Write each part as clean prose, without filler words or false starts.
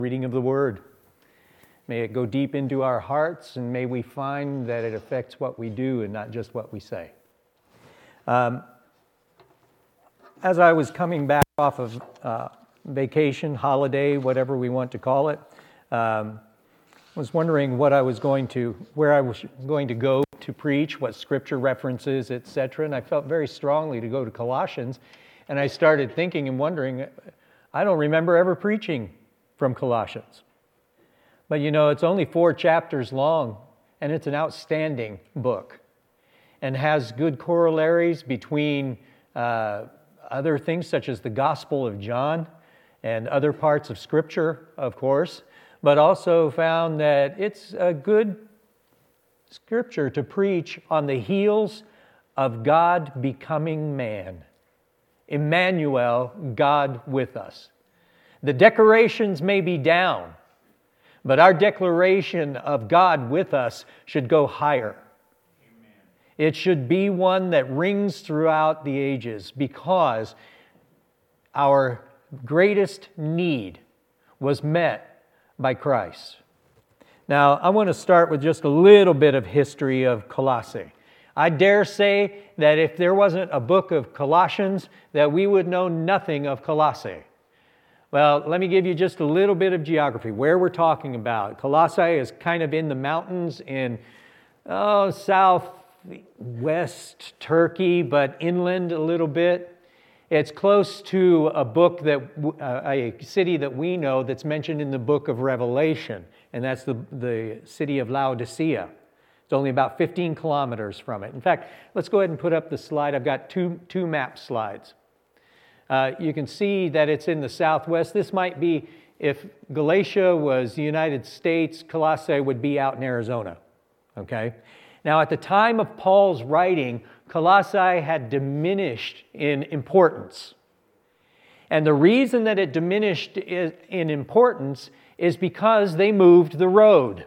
Reading of the Word. May it go deep into our hearts, and may we find that it affects what we do and not just what we say. As I was coming back off of vacation, holiday, whatever we want to call it, was wondering where I was going to go to preach, what scripture references, etc. And I felt very strongly to go to Colossians, and I started thinking and wondering, I don't remember ever preaching from Colossians. But you know, it's only 4 chapters long, and it's an outstanding book, and has good corollaries between other things such as the Gospel of John and other parts of Scripture, of course, but also found that it's a good Scripture to preach on the heels of God becoming man. Emmanuel, God with us. The decorations may be down, but our declaration of God with us should go higher. Amen. It should be one that rings throughout the ages, because our greatest need was met by Christ. Now, I want to start with just a little bit of history of Colossae. I dare say that if there wasn't a book of Colossians, that we would know nothing of Colossae. Well, let me give you just a little bit of geography, where we're talking about. Colossae is kind of in the mountains in southwest Turkey, but inland a little bit. It's close to a city that we know that's mentioned in the book of Revelation, and that's the city of Laodicea. It's only about 15 kilometers from it. In fact, let's go ahead and put up the slide. I've got two map slides. You can see that it's in the southwest. This might be, if Galatia was the United States, Colossae would be out in Arizona. Okay? Now, at the time of Paul's writing, Colossae had diminished in importance. And the reason that it diminished in importance is because they moved the road.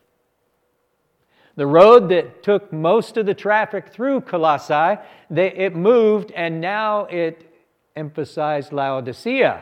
The road that took most of the traffic through Colossae, it moved, and now it emphasized Laodicea.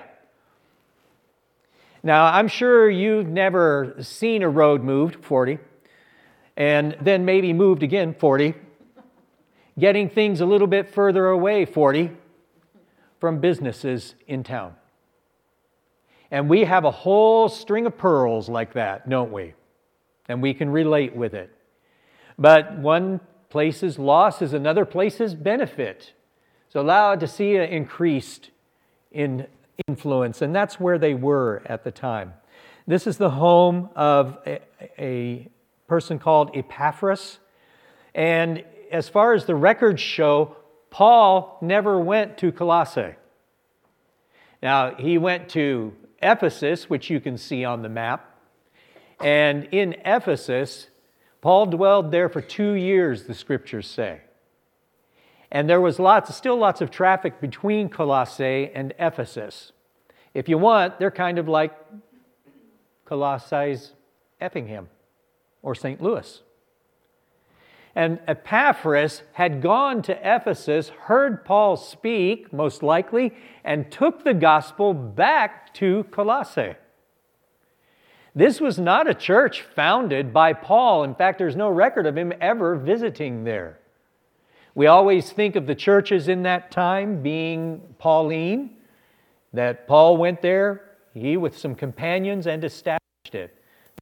Now, I'm sure you've never seen a road moved, 40, and then maybe moved again, 40, getting things a little bit further away, 40, from businesses in town. And we have a whole string of pearls like that, don't we? And we can relate with it. But one place's loss is another place's benefit. So Laodicea increased in influence, and that's where they were at the time. This is the home of a person called Epaphras. And as far as the records show, Paul never went to Colossae. Now, he went to Ephesus, which you can see on the map. And in Ephesus, Paul dwelled there for 2 years, the scriptures say. And there was still lots of traffic between Colossae and Ephesus. If you want, they're kind of like Colossi's Effingham or St. Louis. And Epaphras had gone to Ephesus, heard Paul speak, most likely, and took the gospel back to Colossae. This was not a church founded by Paul. In fact, there's no record of him ever visiting there. We always think of the churches in that time being Pauline, that Paul went there, he with some companions, and established it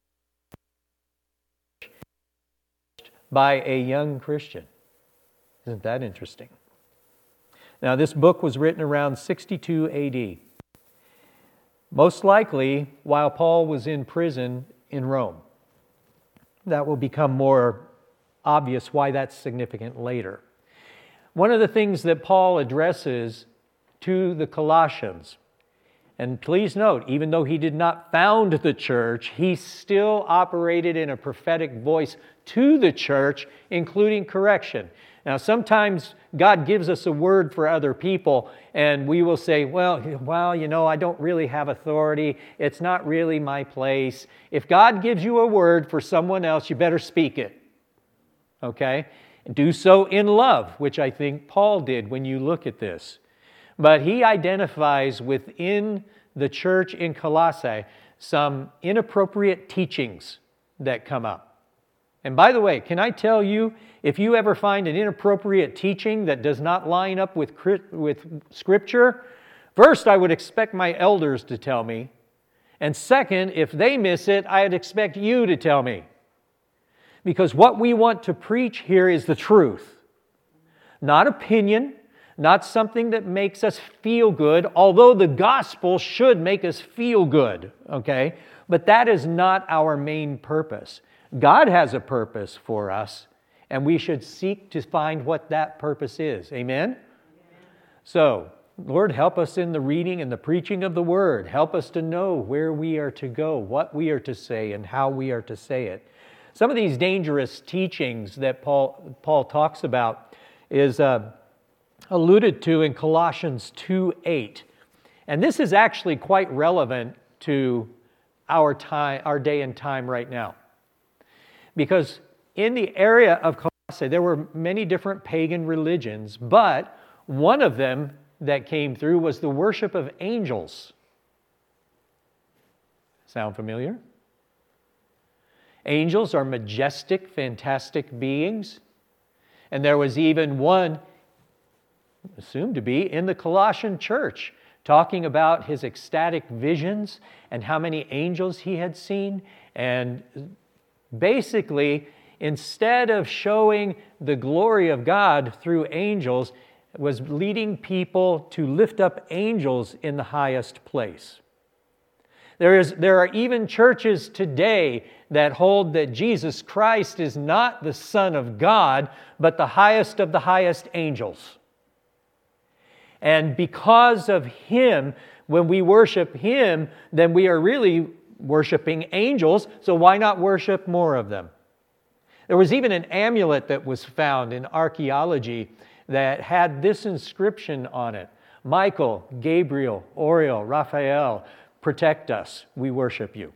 by a young Christian. Isn't that interesting? Now, this book was written around 62 AD, most likely while Paul was in prison in Rome. That will become more obvious why that's significant later. One of the things that Paul addresses to the Colossians, and please note, even though he did not found the church, he still operated in a prophetic voice to the church, including correction. Now, sometimes God gives us a word for other people, and we will say, well, you know, I don't really have authority. It's not really my place. If God gives you a word for someone else, you better speak it. Okay? Do so in love, which I think Paul did when you look at this. But he identifies within the church in Colossae some inappropriate teachings that come up. And by the way, can I tell you, if you ever find an inappropriate teaching that does not line up with Scripture, first, I would expect my elders to tell me. And second, if they miss it, I'd expect you to tell me. Because what we want to preach here is the truth. Not opinion, not something that makes us feel good, although the gospel should make us feel good, okay? But that is not our main purpose. God has a purpose for us, and we should seek to find what that purpose is. Amen? So, Lord, help us in the reading and the preaching of the Word. Help us to know where we are to go, what we are to say, and how we are to say it. Some of these dangerous teachings that Paul talks about is alluded to in Colossians 2:8. And this is actually quite relevant to our day and time right now. Because in the area of Colossae, there were many different pagan religions, but one of them that came through was the worship of angels. Sound familiar? Angels are majestic, fantastic beings. And there was even one, assumed to be, in the Colossian church, talking about his ecstatic visions and how many angels he had seen. And basically, instead of showing the glory of God through angels, was leading people to lift up angels in the highest place. There are even churches today that hold that Jesus Christ is not the Son of God, but the highest of the highest angels. And because of Him, when we worship Him, then we are really worshiping angels, so why not worship more of them? There was even an amulet that was found in archaeology that had this inscription on it: Michael, Gabriel, Oriel, Raphael, protect us, we worship you.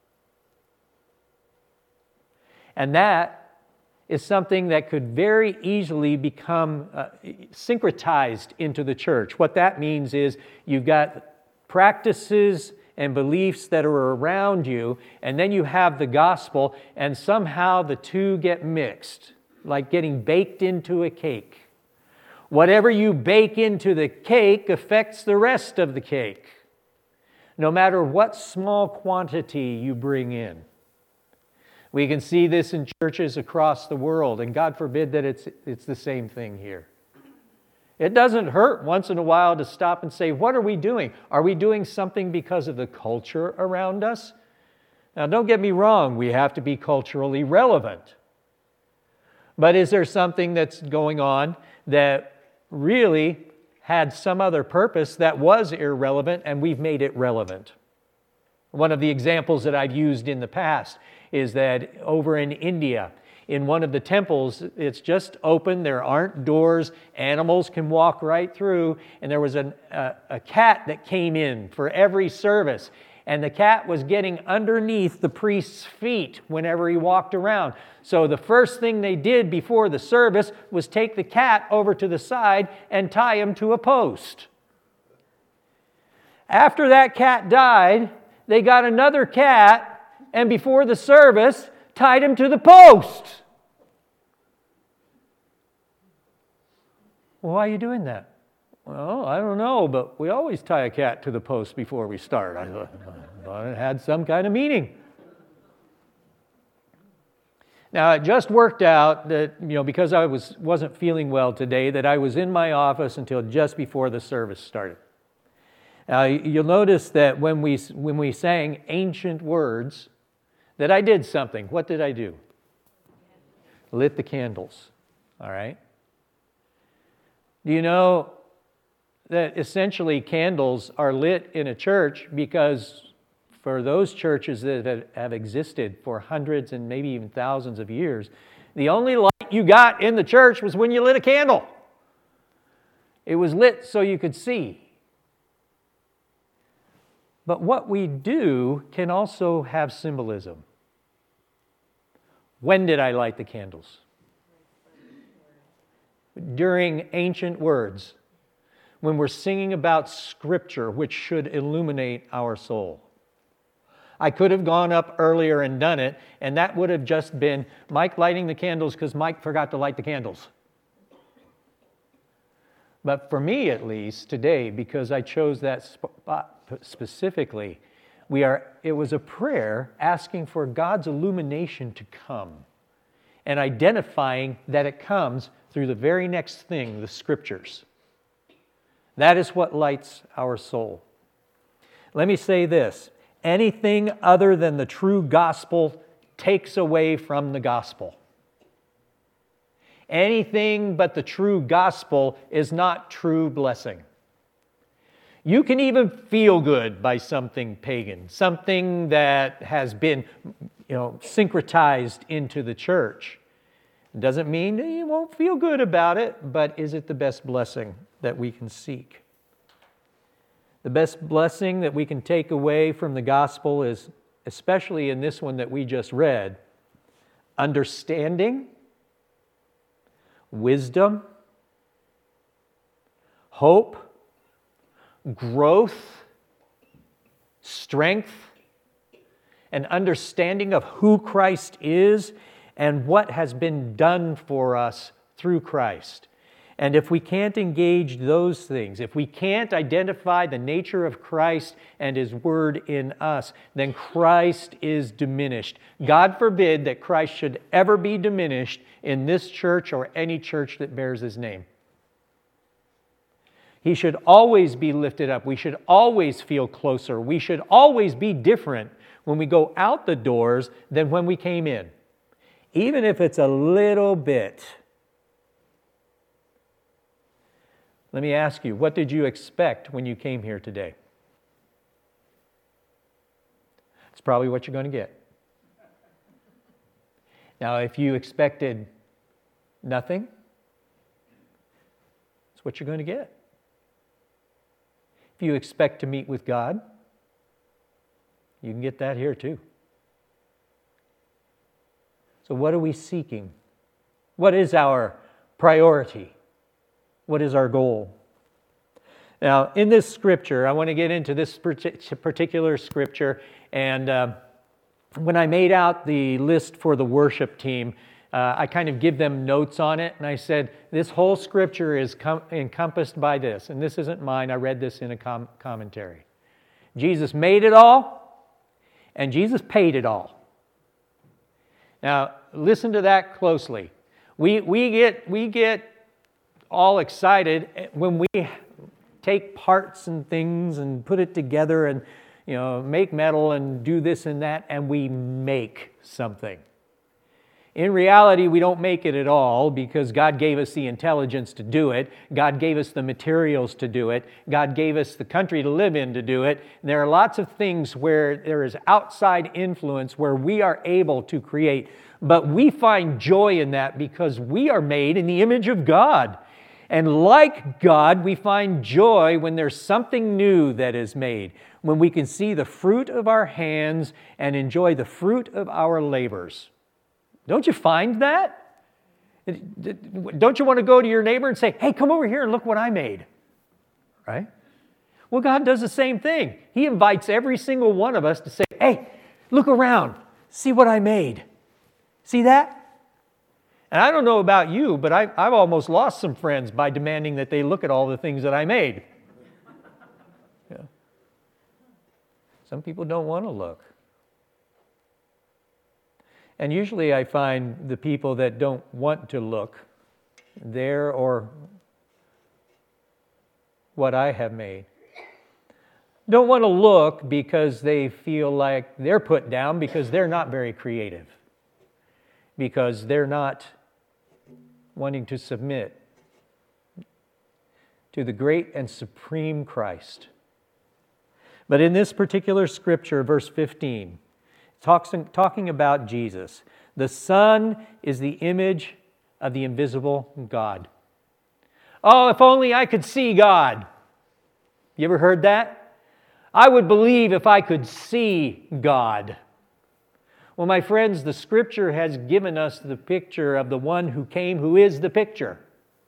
And that is something that could very easily become syncretized into the church. What that means is you've got practices and beliefs that are around you, and then you have the gospel, and somehow the two get mixed, like getting baked into a cake. Whatever you bake into the cake affects the rest of the cake, no matter what small quantity you bring in. We can see this in churches across the world, and God forbid that it's the same thing here. It doesn't hurt once in a while to stop and say, what are we doing? Are we doing something because of the culture around us? Now, don't get me wrong, we have to be culturally relevant. But is there something that's going on that really had some other purpose that was irrelevant, and we've made it relevant? One of the examples that I've used in the past is that over in India, in one of the temples, it's just open, there aren't doors, animals can walk right through, and there was a cat that came in for every service, and the cat was getting underneath the priest's feet whenever he walked around. So the first thing they did before the service was take the cat over to the side and tie him to a post. After that cat died, they got another cat, and before the service, tied him to the post. Well, why are you doing that? Well, I don't know, but we always tie a cat to the post before we start. I thought it had some kind of meaning. Now, it just worked out that, because I wasn't feeling well today, that I was in my office until just before the service started. Now, you'll notice that when we sang ancient words, that I did something. What did I do? Lit the candles. All right? Do you know that essentially candles are lit in a church because for those churches that have existed for hundreds and maybe even thousands of years, the only light you got in the church was when you lit a candle. It was lit so you could see. But what we do can also have symbolism. When did I light the candles? During ancient words, when we're singing about Scripture, which should illuminate our soul. I could have gone up earlier and done it, and that would have just been Mike lighting the candles because Mike forgot to light the candles. But for me, at least, today, because I chose that spot specifically, it was a prayer asking for God's illumination to come and identifying that it comes through the very next thing, the Scriptures. That is what lights our soul. Let me say this. Anything other than the true gospel takes away from the gospel. Anything but the true gospel is not true blessing. You can even feel good by something pagan, something that has been, syncretized into the church. It doesn't mean that you won't feel good about it, but is it the best blessing that we can seek? The best blessing that we can take away from the gospel is, especially in this one that we just read, understanding, wisdom, hope, growth, strength, an understanding of who Christ is and what has been done for us through Christ. And if we can't engage those things, if we can't identify the nature of Christ and His Word in us, then Christ is diminished. God forbid that Christ should ever be diminished in this church or any church that bears His name. He should always be lifted up. We should always feel closer. We should always be different when we go out the doors than when we came in, even if it's a little bit. Let me ask you, what did you expect when you came here today? It's probably what you're going to get. Now, if you expected nothing, it's what you're going to get. If you expect to meet with God, you can get that here too. So what are we seeking? What is our priority? What is our goal? Now, in this scripture, I want to get into this particular scripture, and when I made out the list for the worship team, I kind of give them notes on it, and I said, this whole scripture is encompassed by this, and this isn't mine, I read this in a commentary. Jesus made it all, and Jesus paid it all. Now, listen to that closely. We get all excited when we take parts and things and put it together and make metal and do this and that, and we make something. In reality, we don't make it at all because God gave us the intelligence to do it. God gave us the materials to do it. God gave us the country to live in to do it. And there are lots of things where there is outside influence where we are able to create. But we find joy in that because we are made in the image of God. And like God, we find joy when there's something new that is made, when we can see the fruit of our hands and enjoy the fruit of our labors. Don't you find that? Don't you want to go to your neighbor and say, hey, come over here and look what I made? Right? Well, God does the same thing. He invites every single one of us to say, hey, look around. See what I made. See that? And I don't know about you, but I've almost lost some friends by demanding that they look at all the things that I made. Yeah. Some people don't want to look. And usually I find the people that don't want to look there or what I have made don't want to look because they feel like they're put down because they're not very creative, because they're not wanting to submit to the great and supreme Christ. But in this particular scripture, verse 15, talking about Jesus. The Son is the image of the invisible God. Oh, if only I could see God. You ever heard that? I would believe if I could see God. Well, my friends, the Scripture has given us the picture of the one who came, who is the picture.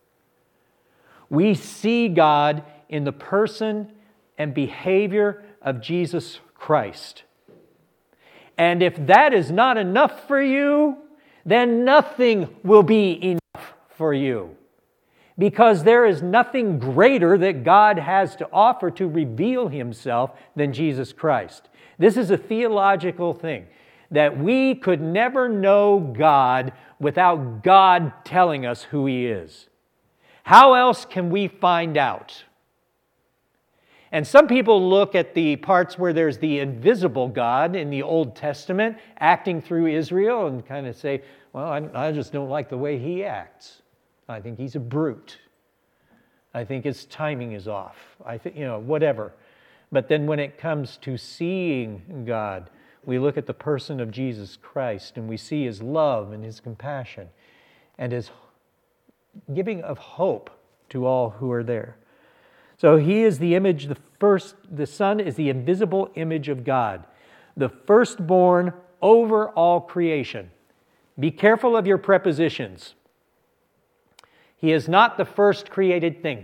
We see God in the person and behavior of Jesus Christ. And if that is not enough for you, then nothing will be enough for you. Because there is nothing greater that God has to offer to reveal Himself than Jesus Christ. This is a theological thing, that we could never know God without God telling us who He is. How else can we find out? And some people look at the parts where there's the invisible God in the Old Testament acting through Israel and kind of say, well, I just don't like the way He acts. I think he's a brute. I think his timing is off. I think, whatever. But then when it comes to seeing God, we look at the person of Jesus Christ and we see His love and His compassion and His giving of hope to all who are there. So He is the image, the Son is the invisible image of God, the firstborn over all creation. Be careful of your prepositions. He is not the first created thing.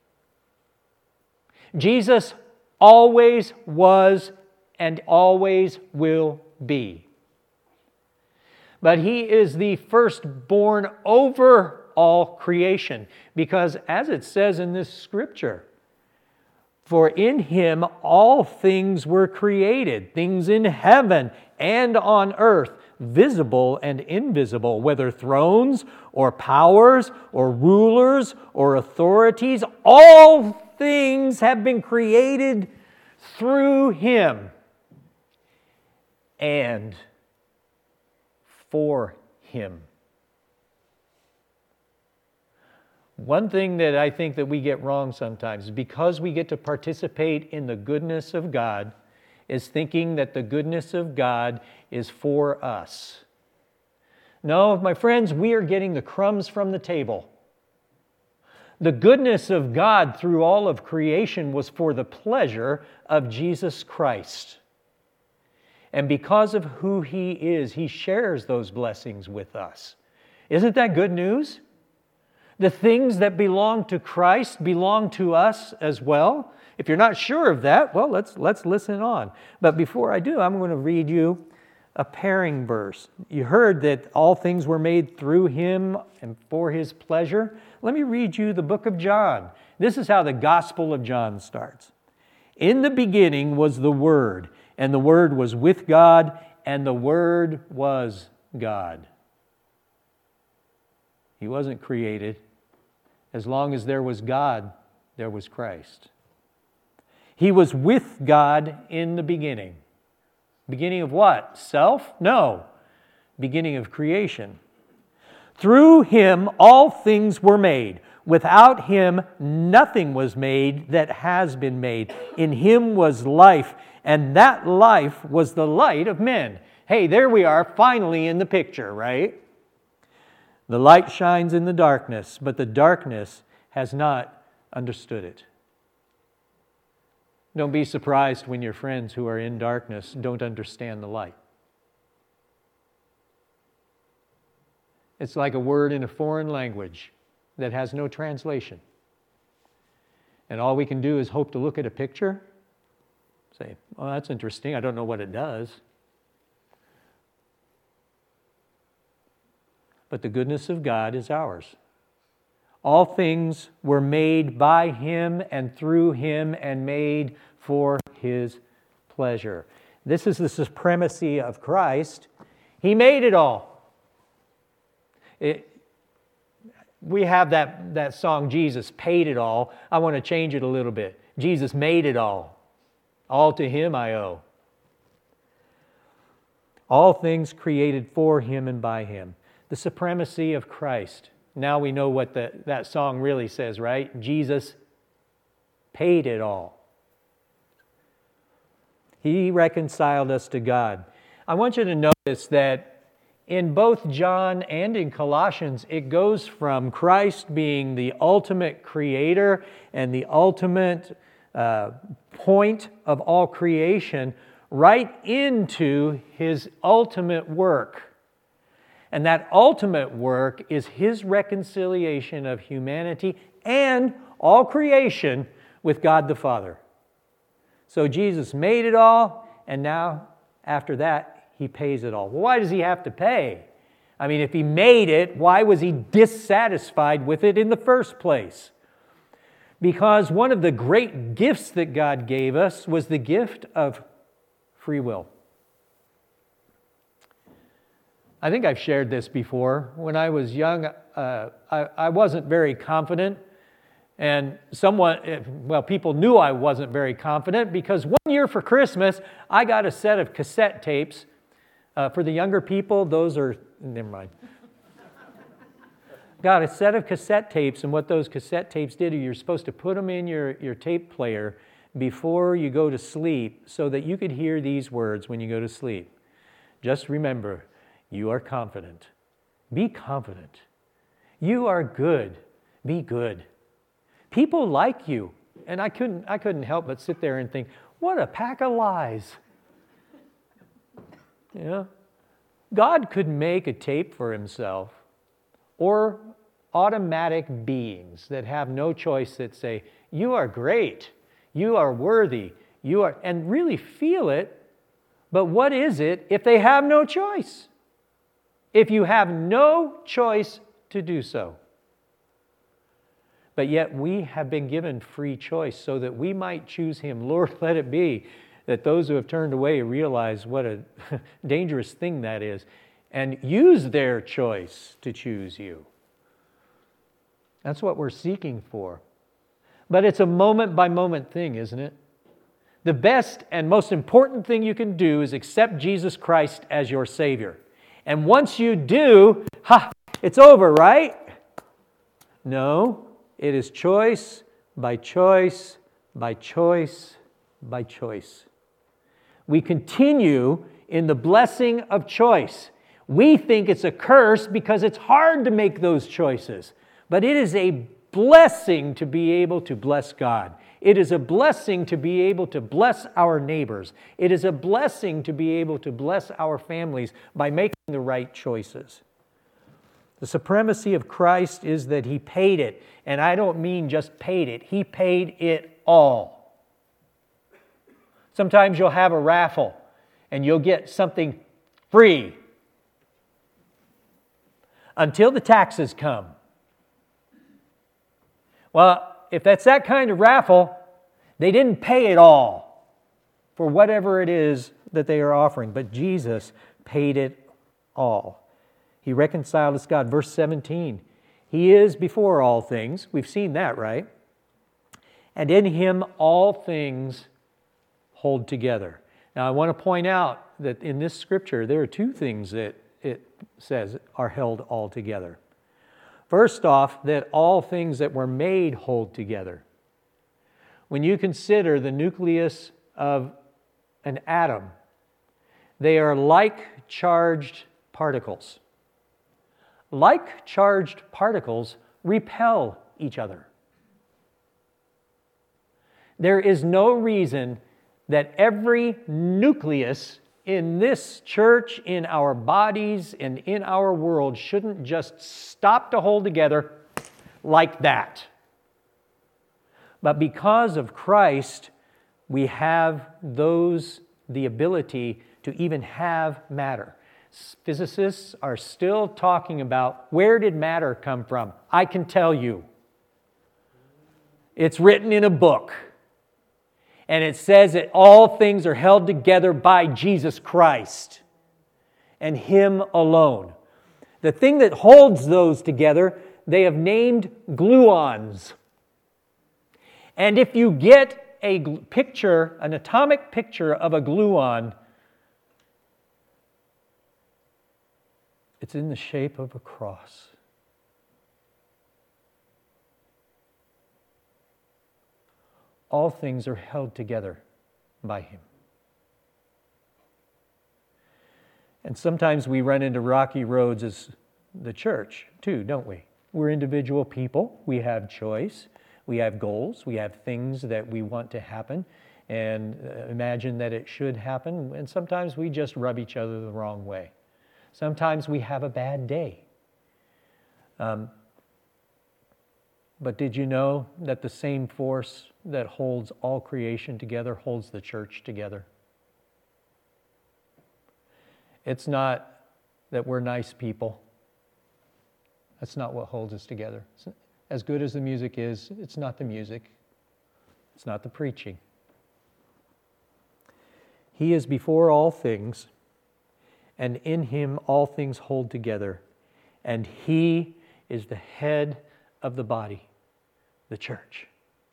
Jesus always was and always will be. But He is the firstborn over all creation, because as it says in this scripture, for in Him all things were created, things in heaven and on earth, visible and invisible, whether thrones or powers or rulers or authorities, all things have been created through Him and for Him. One thing that I think that we get wrong sometimes, because we get to participate in the goodness of God, is thinking that the goodness of God is for us. No, my friends, we are getting the crumbs from the table. The goodness of God through all of creation was for the pleasure of Jesus Christ. And because of who He is, He shares those blessings with us. Isn't that good news? The things that belong to Christ belong to us as well. If you're not sure of that, well, let's listen on. But before I do, I'm going to read you a pairing verse. You heard that all things were made through Him and for His pleasure. Let me read you the book of John. This is how the Gospel of John starts. In the beginning was the Word, and the Word was with God, and the Word was God. He wasn't created. As long as there was God, there was Christ. He was with God in the beginning. Beginning of what? Self? No. Beginning of creation. Through Him all things were made. Without Him nothing was made that has been made. In Him was life, and that life was the light of men. Hey, there we are, finally in the picture, right? The light shines in the darkness, but the darkness has not understood it. Don't be surprised when your friends who are in darkness don't understand the light. It's like a word in a foreign language that has no translation. And all we can do is hope to look at a picture, say, oh, that's interesting, I don't know what it does. But the goodness of God is ours. All things were made by Him and through Him and made for His pleasure. This is the supremacy of Christ. He made it all. We have that song, Jesus paid it all. I want to change it a little bit. Jesus made it all. All to Him I owe. All things created for Him and by Him. The supremacy of Christ. Now we know what that song really says, right? Jesus paid it all. He reconciled us to God. I want you to notice that in both John and in Colossians, it goes from Christ being the ultimate creator and the ultimate point of all creation right into His ultimate work. And that ultimate work is His reconciliation of humanity and all creation with God the Father. So Jesus made it all, and now, after that, He pays it all. Well, why does He have to pay? I mean, if He made it, why was He dissatisfied with it in the first place? Because one of the great gifts that God gave us was the gift of free will. I think I've shared this before. When I was young, I wasn't very confident. And people knew I wasn't very confident because one year for Christmas, I got a set of cassette tapes. For the younger people, never mind. Got a set of cassette tapes, and what those cassette tapes did, you're supposed to put them in your tape player before you go to sleep so that you could hear these words when you go to sleep. Just remember, you are confident. Be confident. You are good. Be good. People like you. And I couldn't help but sit there and think, what a pack of lies. You know? God could make a tape for Himself, or automatic beings that have no choice that say, you are great, you are worthy, and really feel it. But what is it if they have no choice? If you have no choice to do so. But yet we have been given free choice so that we might choose Him. Lord, let it be that those who have turned away realize what a dangerous thing that is and use their choice to choose You. That's what we're seeking for. But it's a moment-by-moment thing, isn't it? The best and most important thing you can do is accept Jesus Christ as your Savior. And once you do, it's over, right? No, it is choice by choice by choice by choice. We continue in the blessing of choice. We think it's a curse because it's hard to make those choices. But it is a blessing to be able to bless God. It is a blessing to be able to bless our neighbors. It is a blessing to be able to bless our families by making the right choices. The supremacy of Christ is that He paid it. And I don't mean just paid it. He paid it all. Sometimes you'll have a raffle and you'll get something free until the taxes come. Well, if that's that kind of raffle, they didn't pay it all for whatever it is that they are offering. But Jesus paid it all. He reconciled us to God. Verse 17, He is before all things. We've seen that, right? And in Him all things hold together. Now, I want to point out that in this scripture, there are two things that it says are held all together. First off, that all things that were made hold together. When you consider the nucleus of an atom, they are like charged particles. Like charged particles repel each other. There is no reason that every nucleus in this church, in our bodies, and in our world shouldn't just stop to hold together like that. But because of Christ, we have the ability to even have matter. Physicists are still talking about where did matter come from? I can tell you. It's written in a book. And it says that all things are held together by Jesus Christ and Him alone. The thing that holds those together, they have named gluons. And if you get a picture, an atomic picture of a gluon, it's in the shape of a cross. All things are held together by Him. And sometimes we run into rocky roads as the church too, don't we? We're individual people. We have choice. We have goals. We have things that we want to happen and imagine that it should happen. And sometimes we just rub each other the wrong way. Sometimes we have a bad day. But did you know that the same force that holds all creation together holds the church together? It's not that we're nice people. That's not what holds us together. As good as the music is, it's not the music. It's not the preaching. He is before all things, and in Him all things hold together. And He is the head of the body, the church.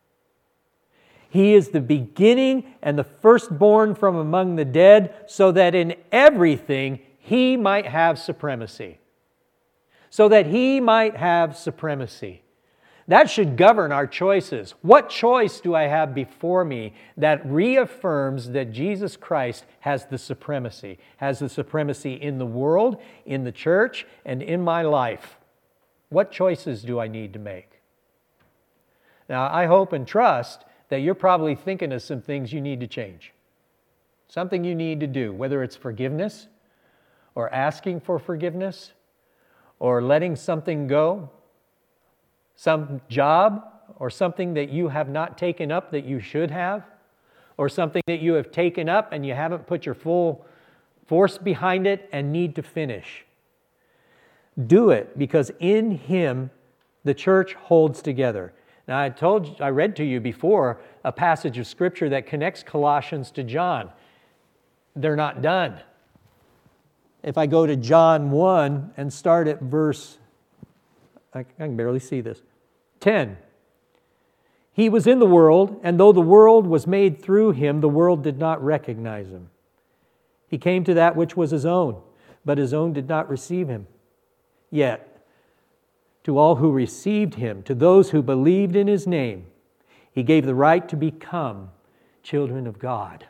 He is the beginning and the firstborn from among the dead, so that in everything He might have supremacy. So that He might have supremacy. That should govern our choices. What choice do I have before me that reaffirms that Jesus Christ has the supremacy in the world, in the church, and in my life? What choices do I need to make? Now, I hope and trust that you're probably thinking of some things you need to change. Something you need to do, whether it's forgiveness, or asking for forgiveness, or letting something go, some job, or something that you have not taken up that you should have, or something that you have taken up and you haven't put your full force behind it and need to finish. Do it, because in Him the church holds together. Now, I read to you before a passage of Scripture that connects Colossians to John. They're not done. If I go to John 1 and start at verse, I can barely see this, 10. He was in the world, and though the world was made through Him, the world did not recognize Him. He came to that which was His own, but His own did not receive Him. Yet, to all who received Him, to those who believed in His name, He gave the right to become children of God.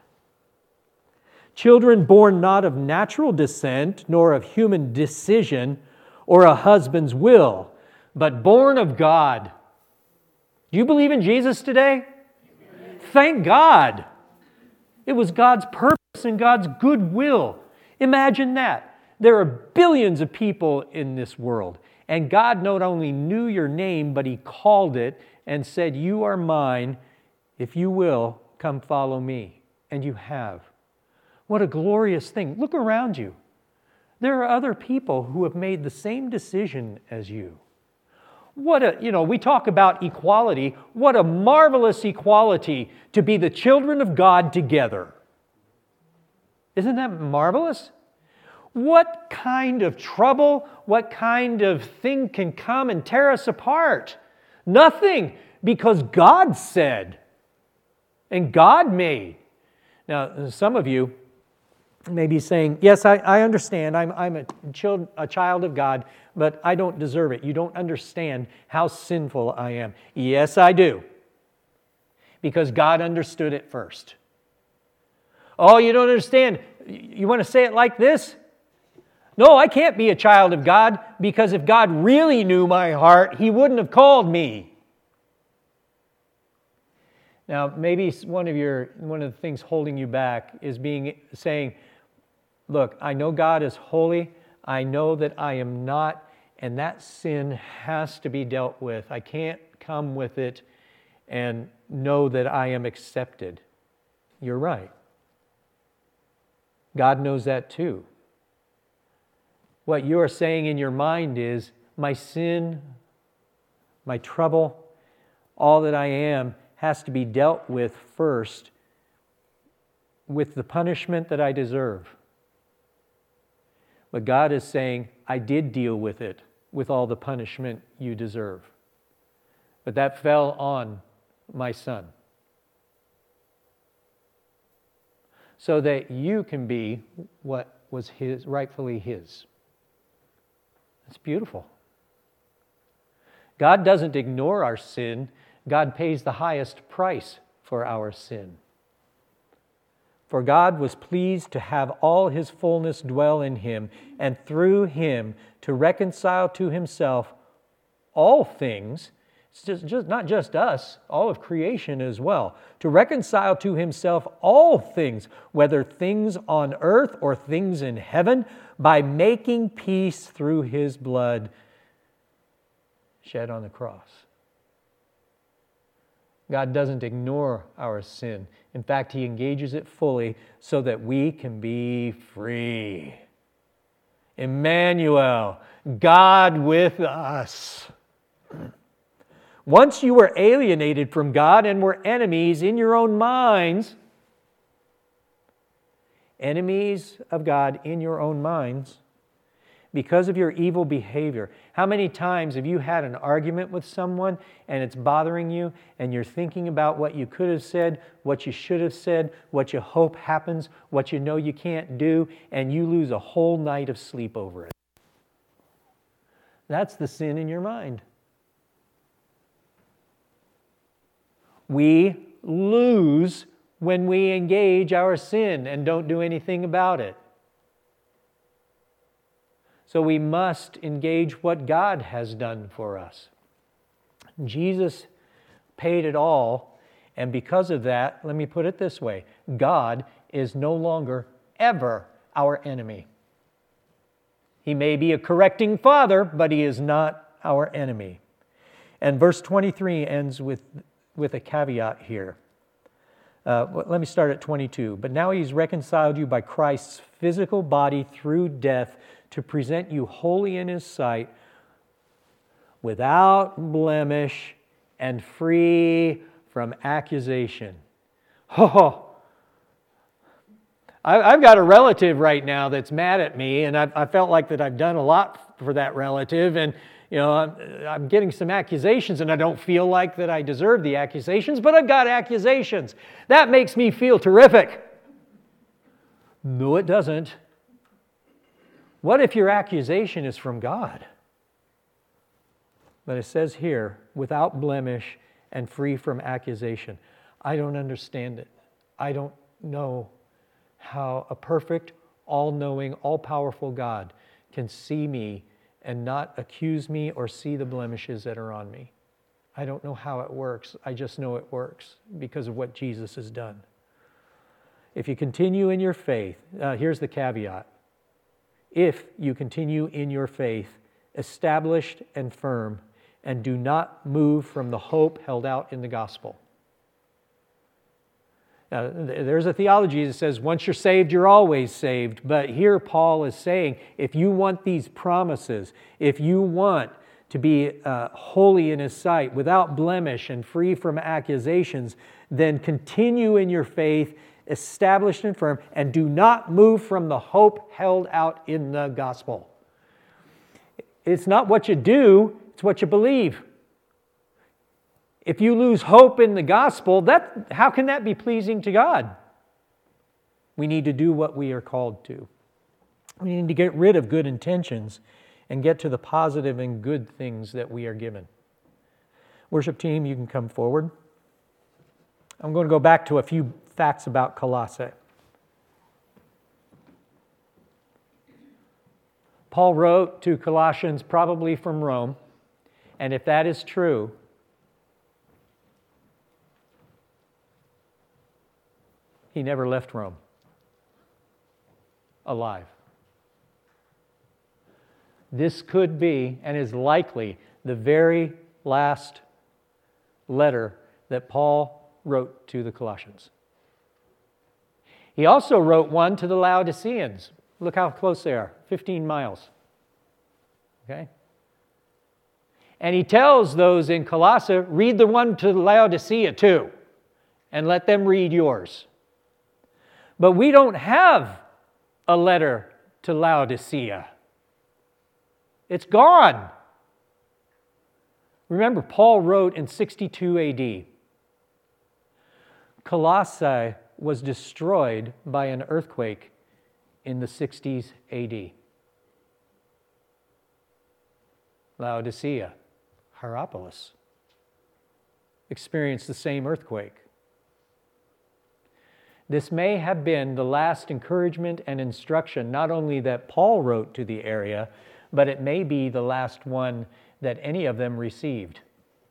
Children born not of natural descent, nor of human decision, or a husband's will, but born of God. Do you believe in Jesus today? Amen. Thank God. It was God's purpose and God's good will. Imagine that. There are billions of people in this world. And God not only knew your name, but He called it and said, "You are mine. If you will, come follow me." And you have. What a glorious thing. Look around you. There are other people who have made the same decision as you. We talk about equality. What a marvelous equality to be the children of God together. Isn't that marvelous? What kind of trouble, what kind of thing can come and tear us apart? Nothing, because God said and God made. Now, some of you may be saying, yes, I understand. I'm a child of God, but I don't deserve it. You don't understand how sinful I am. Yes, I do. Because God understood it first. Oh, you don't understand. You want to say it like this? No, I can't be a child of God, because if God really knew my heart, He wouldn't have called me. Now, maybe one of the things holding you back is saying, look, I know God is holy. I know that I am not, and that sin has to be dealt with. I can't come with it and know that I am accepted. You're right. God knows that too. What you are saying in your mind is, my sin, my trouble, all that I am has to be dealt with first with the punishment that I deserve. But God is saying, I did deal with it, with all the punishment you deserve. But that fell on my Son. So that you can be what was rightfully His. It's beautiful. God doesn't ignore our sin. God pays the highest price for our sin. For God was pleased to have all His fullness dwell in Him, and through Him to reconcile to Himself all things. It's just not just us, all of creation as well. To reconcile to Himself all things, whether things on earth or things in heaven, by making peace through His blood shed on the cross. God doesn't ignore our sin. In fact, He engages it fully so that we can be free. Emmanuel, God with us. Once you were alienated from God and were enemies in your own minds, enemies of God in your own minds, because of your evil behavior. How many times have you had an argument with someone and it's bothering you and you're thinking about what you could have said, what you should have said, what you hope happens, what you know you can't do, and you lose a whole night of sleep over it? That's the sin in your mind. We lose when we engage our sin and don't do anything about it. So we must engage what God has done for us. Jesus paid it all, and because of that, let me put it this way, God is no longer ever our enemy. He may be a correcting father, but He is not our enemy. And verse 23 ends with a caveat here. Let me start at 22. But now He's reconciled you by Christ's physical body through death to present you holy in His sight, without blemish and free from accusation. Oh, I've got a relative right now that's mad at me, and I felt like that I've done a lot for that relative, and I'm getting some accusations, and I don't feel like that I deserve the accusations, but I've got accusations. That makes me feel terrific. No, it doesn't. What if your accusation is from God? But it says here, without blemish and free from accusation. I don't understand it. I don't know how a perfect, all-knowing, all-powerful God can see me and not accuse me or see the blemishes that are on me. I don't know how it works. I just know it works because of what Jesus has done. If you continue in your faith, here's the caveat. If you continue in your faith, established and firm, and do not move from the hope held out in the gospel. Now, there's a theology that says once you're saved, you're always saved. But here Paul is saying, if you want these promises, if you want to be holy in His sight, without blemish and free from accusations, then continue in your faith, established and firm, and do not move from the hope held out in the gospel. It's not what you do, it's what you believe. If you lose hope in the gospel, how can that be pleasing to God? We need to do what we are called to. We need to get rid of good intentions and get to the positive and good things that we are given. Worship team, you can come forward. I'm going to go back to a few facts about Colossae. Paul wrote to Colossians probably from Rome, and if that is true, he never left Rome alive. This could be, and is likely, the very last letter that Paul wrote to the Colossians. He also wrote one to the Laodiceans. Look how close they are, 15 miles. Okay? And he tells those in Colossae, read the one to Laodicea too, and let them read yours. But we don't have a letter to Laodicea. It's gone. Remember, Paul wrote in 62 AD. Colossae was destroyed by an earthquake in the 60s AD. Laodicea, Hierapolis, experienced the same earthquake. This may have been the last encouragement and instruction, not only that Paul wrote to the area, but it may be the last one that any of them received.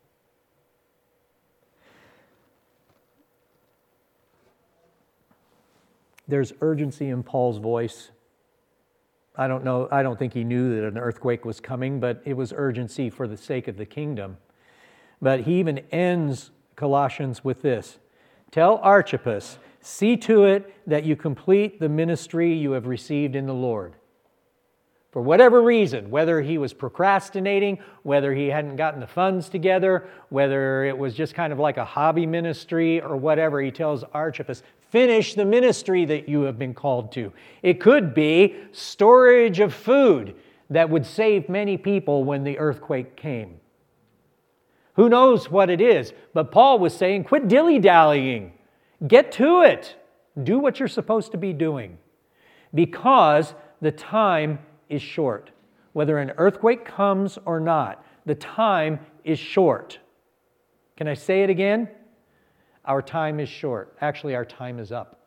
There's urgency in Paul's voice. I don't think he knew that an earthquake was coming, but it was urgency for the sake of the kingdom. But he even ends Colossians with this. Tell Archippus, see to it that you complete the ministry you have received in the Lord. For whatever reason, whether he was procrastinating, whether he hadn't gotten the funds together, whether it was just kind of like a hobby ministry or whatever, he tells Archippus, finish the ministry that you have been called to. It could be storage of food that would save many people when the earthquake came. Who knows what it is? But Paul was saying, quit dilly-dallying. Get to it. Do what you're supposed to be doing. Because the time is short. Whether an earthquake comes or not, the time is short. Can I say it again? Our time is short. Actually, our time is up.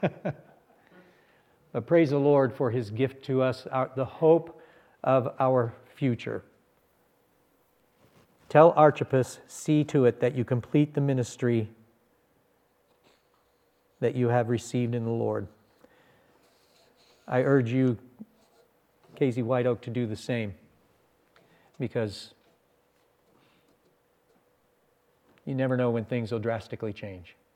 But praise the Lord for His gift to us, the hope of our future. Tell Archippus, see to it that you complete the ministry that you have received in the Lord. I urge you, Casey White Oak, to do the same, because you never know when things will drastically change.